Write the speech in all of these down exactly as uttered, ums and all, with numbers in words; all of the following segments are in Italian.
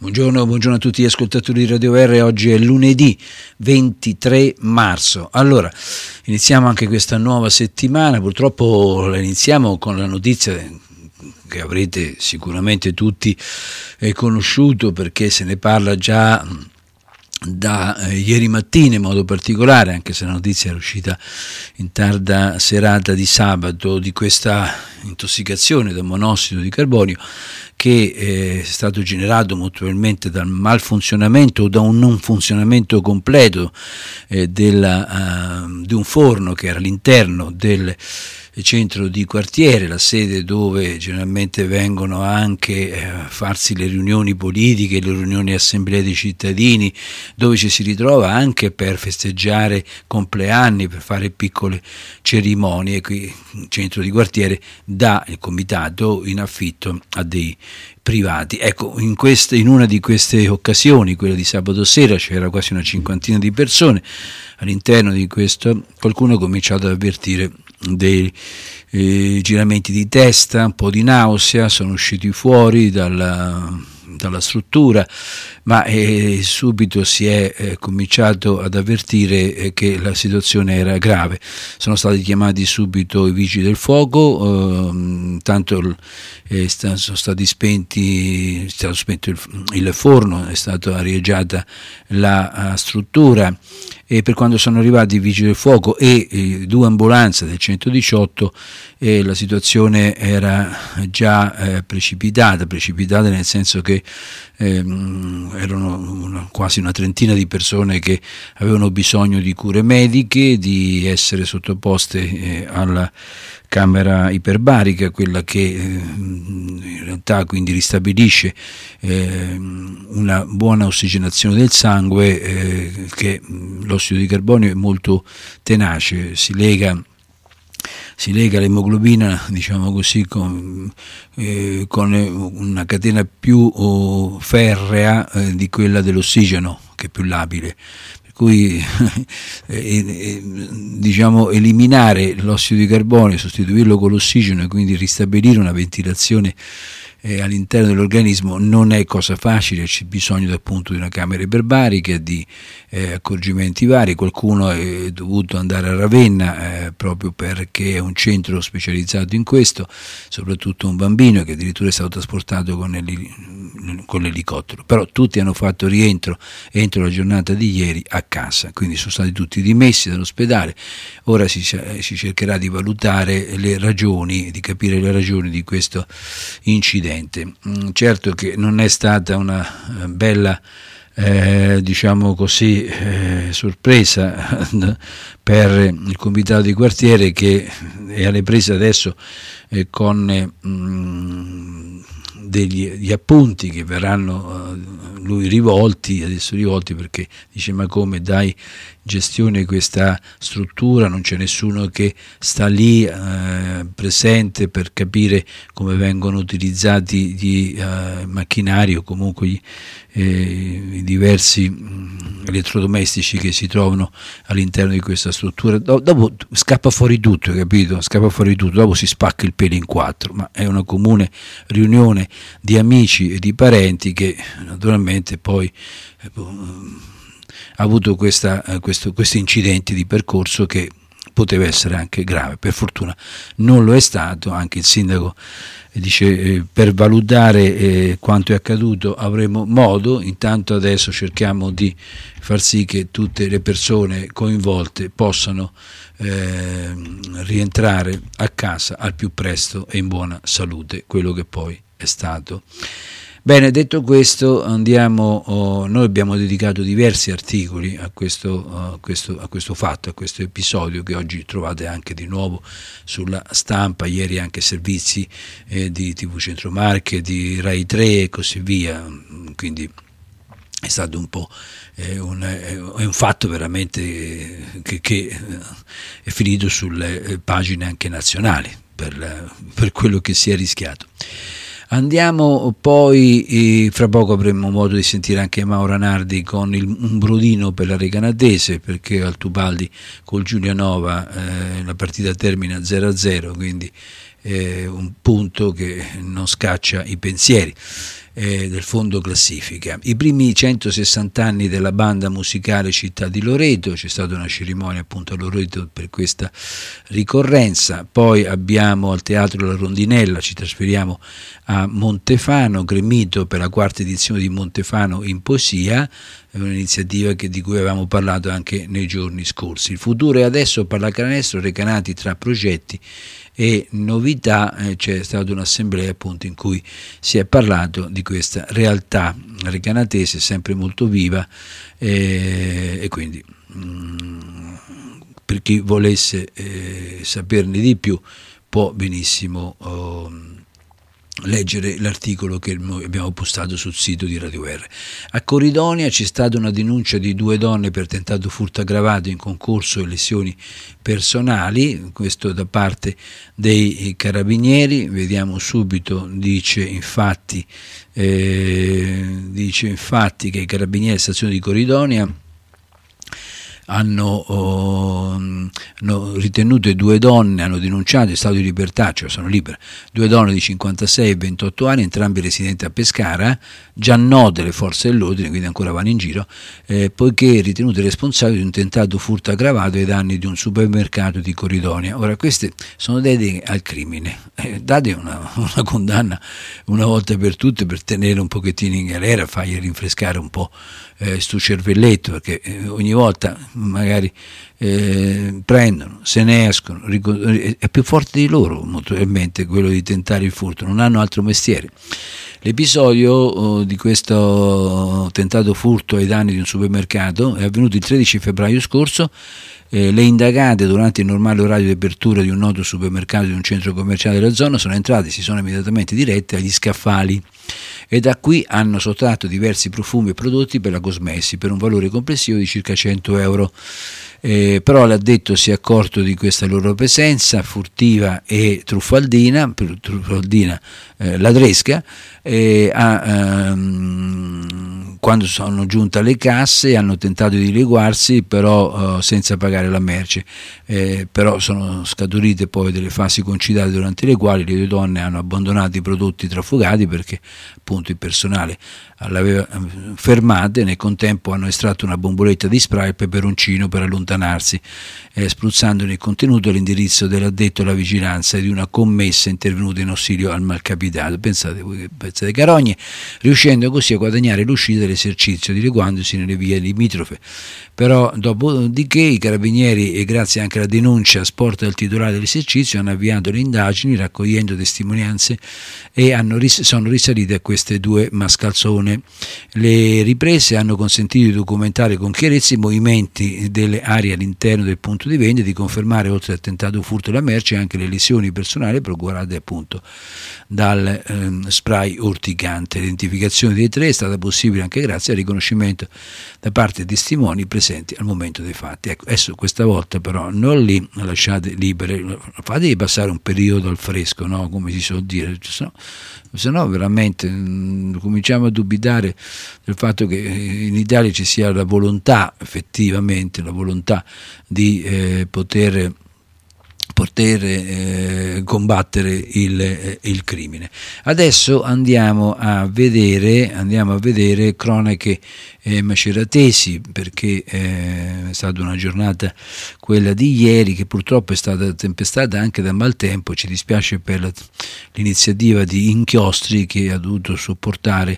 Buongiorno, buongiorno a tutti gli ascoltatori di Radio R. Oggi è lunedì ventitré marzo. Allora, iniziamo anche questa nuova settimana. Purtroppo la iniziamo con la notizia che avrete sicuramente tutti conosciuto, perché se ne parla già da eh, ieri mattina in modo particolare, anche se la notizia era uscita in tarda serata di sabato, di questa intossicazione da monossido di carbonio che eh, è stato generato molto probabilmente dal malfunzionamento o da un non funzionamento completo eh, della, uh, di un forno che era all'interno del centro di quartiere, la sede dove generalmente vengono anche eh, farsi le riunioni politiche, le riunioni assemblea dei cittadini, dove ci si ritrova anche per festeggiare compleanni, per fare piccole cerimonie. Qui il centro di quartiere dà il comitato in affitto a dei privati. Ecco, in, queste, in una di queste occasioni, quella di sabato sera, c'era quasi una cinquantina di persone all'interno di questo. Qualcuno ha cominciato ad avvertire dei eh, giramenti di testa, un po' di nausea, sono usciti fuori dalla, dalla struttura, ma eh, subito si è eh, cominciato ad avvertire eh, che la situazione era grave. Sono stati chiamati subito i vigili del fuoco, eh, tanto eh, sta, sono stati spenti, è stato spento il, il forno, è stata arieggiata la uh, struttura, e per quando sono arrivati i vigili del fuoco e eh, due ambulanze del centodiciotto, eh, la situazione era già eh, precipitata, precipitata nel senso che ehm, erano una, quasi una trentina di persone che avevano bisogno di cure mediche, di essere sottoposte eh, alla camera iperbarica, quella che eh, in realtà quindi ristabilisce eh, una buona ossigenazione del sangue, eh, che l'ossido di carbonio è molto tenace, si lega si lega l'emoglobina, diciamo così, con, eh, con una catena più oh, ferrea eh, di quella dell'ossigeno, che è più labile. Per cui eh, eh, diciamo eliminare l'ossido di carbonio, sostituirlo con l'ossigeno e quindi ristabilire una ventilazione Eh, all'interno dell'organismo non è cosa facile. C'è bisogno appunto di una camera iperbarica, di eh, accorgimenti vari. Qualcuno è dovuto andare a Ravenna eh, proprio perché è un centro specializzato in questo, soprattutto un bambino che addirittura è stato trasportato con, el- con l'elicottero, però tutti hanno fatto rientro entro la giornata di ieri a casa, quindi sono stati tutti dimessi dall'ospedale. Ora si, si cercherà di valutare le ragioni, di capire le ragioni di questo incidente. Certo che non è stata una bella eh, diciamo così eh, sorpresa per il comitato di quartiere, che è alle prese adesso eh, con eh, mh, degli gli appunti che verranno eh, lui rivolti adesso rivolti perché dice: ma come dai gestione questa struttura, non c'è nessuno che sta lì eh, presente per capire come vengono utilizzati gli eh, macchinari o comunque gli, eh, i diversi mh, elettrodomestici che si trovano all'interno di questa struttura. Do- dopo scappa fuori tutto, capito? Scappa fuori tutto, dopo si spacca il pelo in quattro, ma è una comune riunione di amici e di parenti che naturalmente poi eh, ha avuto questa, eh, questo, questi incidenti di percorso che poteva essere anche grave. Per fortuna non lo è stato. Anche il sindaco eh, dice eh, per valutare eh, quanto è accaduto avremo modo, intanto adesso cerchiamo di far sì che tutte le persone coinvolte possano eh, rientrare a casa al più presto e in buona salute, quello che poi è stato. Bene, detto questo, andiamo. Oh, noi abbiamo dedicato diversi articoli a questo, uh, questo, a questo fatto, a questo episodio, che oggi trovate anche di nuovo sulla stampa, ieri anche servizi eh, di T V Centro Marche, di Rai tre e così via. Quindi è stato un po' eh, un, è un fatto veramente che, che è finito sulle pagine anche nazionali per, per quello che si è rischiato. Andiamo poi, eh, fra poco avremo modo di sentire anche Mauro Nardi con il, un brodino per la Recanatese, perché al Tubaldi col Giulianova eh, la partita termina zero a zero, quindi eh, un punto che non scaccia i pensieri. eh, del fondo classifica. I primi centosessanta anni della banda musicale Città di Loreto, c'è stata una cerimonia appunto a Loreto per questa ricorrenza. Poi abbiamo al Teatro La Rondinella, ci trasferiamo a Montefano, Gremito per la quarta edizione di Montefano in poesia, è un'iniziativa che, di cui avevamo parlato anche nei giorni scorsi. Il futuro è adesso, Pallacanestro, Recanati tra progetti e novità. Eh, c'è stata un'assemblea appunto in cui si è parlato di questa realtà recanatese sempre molto viva, eh, e quindi mh, per chi volesse eh, saperne di più può benissimo oh, leggere l'articolo che noi abbiamo postato sul sito di Radio R. A Corridonia c'è stata una denuncia di due donne per tentato furto aggravato in concorso e lesioni personali, questo da parte dei carabinieri. Vediamo subito, dice infatti, eh, dice infatti che i carabinieri della stazione di Corridonia Hanno, oh, hanno ritenuto due donne, hanno denunciato in stato di libertà, cioè sono libere, due donne di cinquantasei e ventotto anni, entrambi residenti a Pescara, già note le forze dell'ordine, quindi ancora vanno in giro, eh, poiché ritenute responsabili di un tentato furto aggravato ai danni di un supermercato di Corridonia. Ora, queste sono dedicate al crimine, eh, date una, una condanna una volta per tutte per tenere un pochettino in galera, fargli rinfrescare un po' eh, sto cervelletto, perché eh, ogni volta magari eh, prendono, se ne escono, è più forte di loro molto probabilmente quello di tentare il furto, non hanno altro mestiere. L'episodio oh, di questo tentato furto ai danni di un supermercato è avvenuto il tredici febbraio scorso. Eh, le indagate durante il normale orario di apertura di un noto supermercato di un centro commerciale della zona sono entrate e si sono immediatamente dirette agli scaffali e da qui hanno sottratto diversi profumi e prodotti per la cosmesi per un valore complessivo di circa cento euro. Eh, però l'addetto si è accorto di questa loro presenza furtiva e truffaldina, truffaldina eh, ladresca, eh, ha, ehm, quando sono giunte alle casse hanno tentato di dileguarsi, però eh, senza pagare la merce, eh, però sono scaturite poi delle fasi concitate durante le quali le due donne hanno abbandonato i prodotti trafugati perché appunto il personale l'aveva fermate. Nel contempo hanno estratto una bomboletta di spray e peperoncino per allontanarsi, eh, spruzzando nel contenuto l'indirizzo dell'addetto alla vigilanza e di una commessa intervenuta in ausilio al malcapitato. Pensate voi che pezzo di carogne, riuscendo così a guadagnare l'uscita dell'esercizio dileguandosi nelle vie limitrofe. Però dopodiché i carabinieri, e grazie anche alla denuncia sporta del titolare dell'esercizio, hanno avviato le indagini raccogliendo testimonianze e hanno ris- sono risalite a queste due mascalzone. Le riprese hanno consentito di documentare con chiarezza i movimenti delle aree all'interno del punto di vendita, di confermare oltre al tentato furto della merce anche le lesioni personali procurate appunto dal ehm, spray urticante. L'identificazione dei tre è stata possibile anche grazie al riconoscimento da parte dei testimoni presenti al momento dei fatti. Ecco, adesso questa volta però non li lasciate libere, fatevi passare un periodo al fresco, no? Come si suol dire, se no, se no veramente mh, cominciamo a dubitare del fatto che in Italia ci sia la volontà, effettivamente la volontà di eh, poter poter eh, combattere il, eh, il crimine. Adesso andiamo a vedere andiamo a vedere cronache eh, maceratesi, perché eh, è stata una giornata, quella di ieri, che purtroppo è stata tempestata anche da maltempo. Ci dispiace per la, l'iniziativa di Inchiostri, che ha dovuto sopportare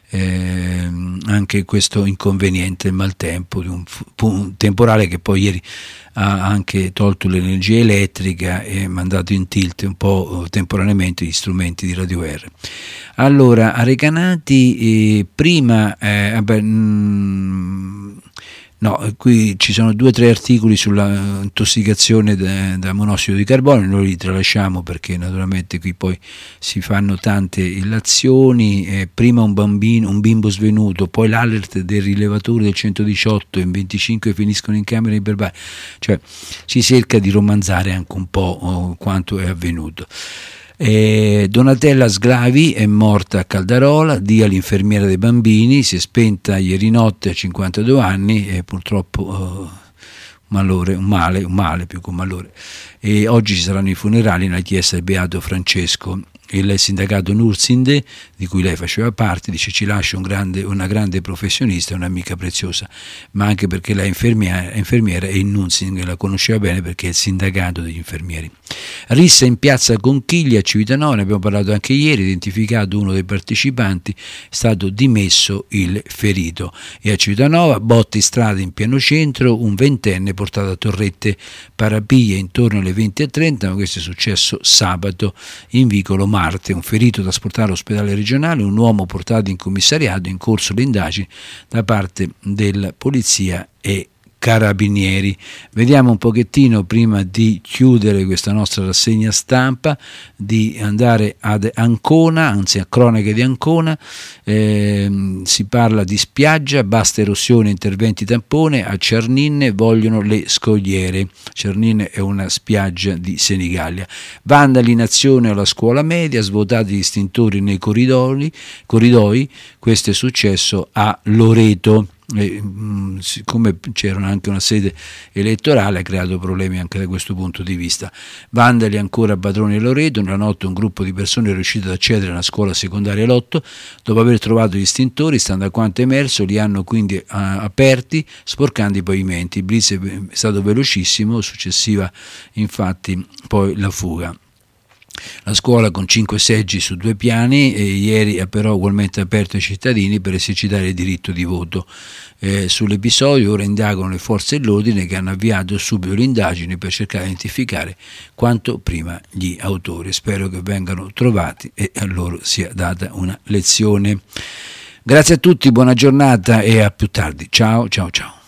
Eh, anche questo inconveniente, il maltempo, di un, un temporale che poi ieri ha anche tolto l'energia elettrica e mandato in tilt un po' temporaneamente gli strumenti di Radio R. Allora, a Recanati eh, prima eh, vabbè, mh, no, qui ci sono due o tre articoli sulla intossicazione da, da monossido di carbonio, noi li tralasciamo perché naturalmente qui poi si fanno tante illazioni, eh, prima un bambino, un bimbo svenuto, poi l'alert del rilevatore del centodiciotto, in venticinque finiscono in camera iperbare, cioè si cerca di romanzare anche un po' oh, quanto è avvenuto. Eh, Donatella Sglavi è morta a Caldarola, dia l'infermiera dei bambini, si è spenta ieri notte a cinquantadue anni e purtroppo uh, malore, un male, un male più che un malore. E oggi ci saranno i funerali nella chiesa del Beato Francesco il sindacato Nursinde, di cui lei faceva parte, dice: ci lascia un grande, una grande professionista, un'amica preziosa, ma anche perché lei è infermiera, infermiera e il Nursinde la conosceva bene perché è il sindacato degli infermieri. Rissa in piazza Conchiglia a Civitanova, ne abbiamo parlato anche ieri, identificato uno dei partecipanti, è stato dimesso il ferito. E a Civitanova, botte in strada in pieno centro, un ventenne portato a Torrette Parapiglia intorno alle venti e trenta, ma questo è successo sabato in vicolo Marte, un ferito trasportato all'ospedale regionale, un uomo portato in commissariato, in corso le indagini da parte della polizia e carabinieri. Vediamo un pochettino, prima di chiudere questa nostra rassegna stampa, di andare ad Ancona, anzi a cronache di Ancona. Eh, si parla di spiaggia, basta erosione, interventi tampone. A Cerninne vogliono le scogliere. Cerninne è una spiaggia di Senigallia. Vandali in azione alla scuola media, svuotati gli estintori nei corridoi, corridoi. Questo è successo a Loreto. E, mh, siccome c'era anche una sede elettorale, ha creato problemi anche da questo punto di vista. Vandali ancora a Padrone Loreto. Nella notte un gruppo di persone è riuscito ad accedere alla scuola secondaria Lotto. Dopo aver trovato gli estintori, stando a quanto emerso, li hanno quindi uh, aperti, sporcando i pavimenti. Il blitz è stato velocissimo, successiva infatti poi la fuga. La scuola, con cinque seggi su due piani, e ieri ha però ugualmente aperto ai cittadini per esercitare il diritto di voto. Eh, sull'episodio ora indagano le forze dell'ordine, che hanno avviato subito le indagini per cercare di identificare quanto prima gli autori. Spero che vengano trovati e a loro sia data una lezione. Grazie a tutti, buona giornata e a più tardi. Ciao ciao ciao.